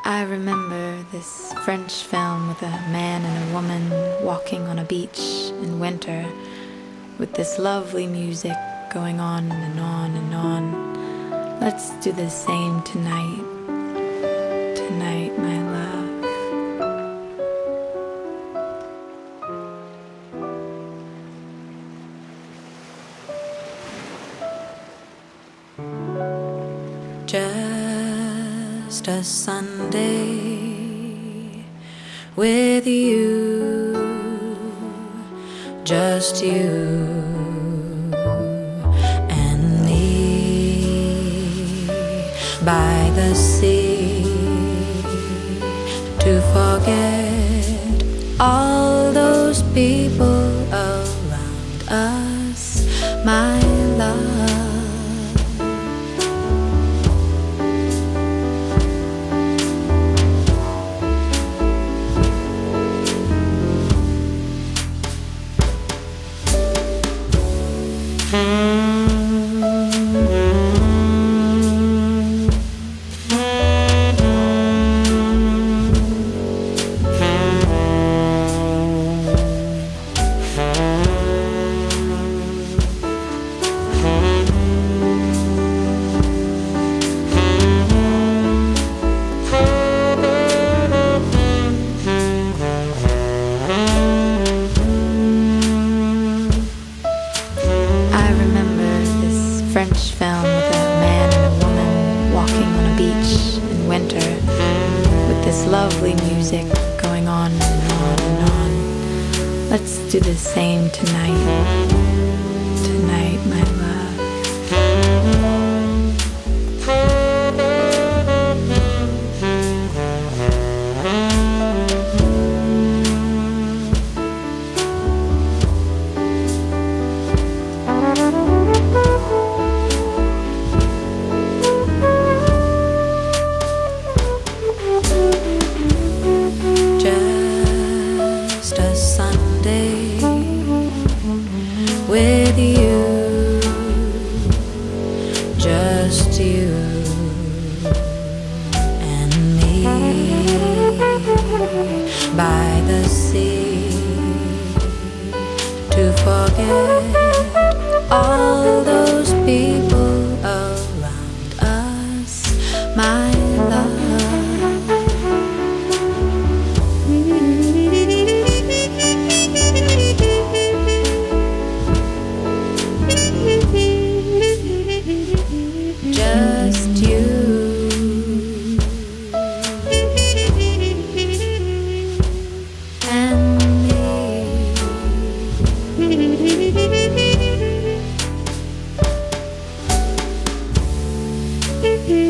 I remember this French film with a man and a woman walking on a beach in winter with this lovely music going on and on and on. Let's do the same tonight. Tonight, my love. Just a Sunday with you, just you and me by the sea, to forget all those people around us, my love. French film with a man and a woman walking on a beach in winter with this lovely music going on and on and on. Let's do the same tonight. Tonight, my love. Just a Sunday with you, just you and me by the sea, to forget all those people around us, my love. Just you and me.